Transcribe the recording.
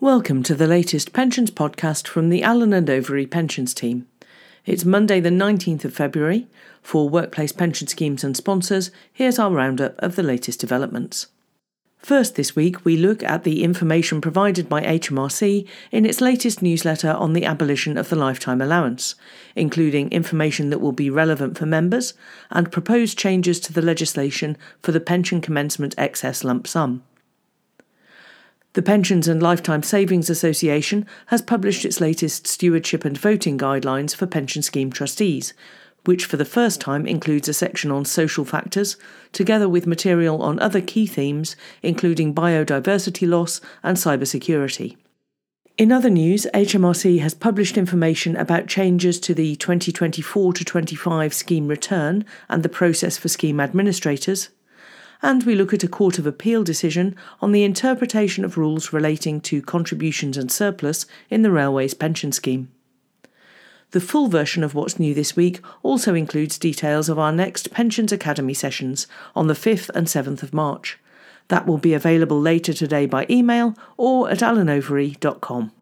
Welcome to the latest pensions podcast from the Allen & Overy pensions team. It's Monday the 19th of February. For workplace pension schemes and sponsors, here's our roundup of the latest developments. First this week, we look at the information provided by HMRC in its latest newsletter on the abolition of the lifetime allowance, including information that will be relevant for members and proposed changes to the legislation for the pension commencement excess lump sum. The Pensions and Lifetime Savings Association has published its latest stewardship and voting guidelines for pension scheme trustees, which for the first time includes a section on social factors, together with material on other key themes, including biodiversity loss and cybersecurity. In other news, HMRC has published information about changes to the 2024-25 scheme return and the process for scheme administrators. And we look at a Court of Appeal decision on the interpretation of rules relating to contributions and surplus in the Railways pension scheme. The full version of what's new this week also includes details of our next Pensions Academy sessions on the 5th and 7th of March. That will be available later today by email or at allenovery.com.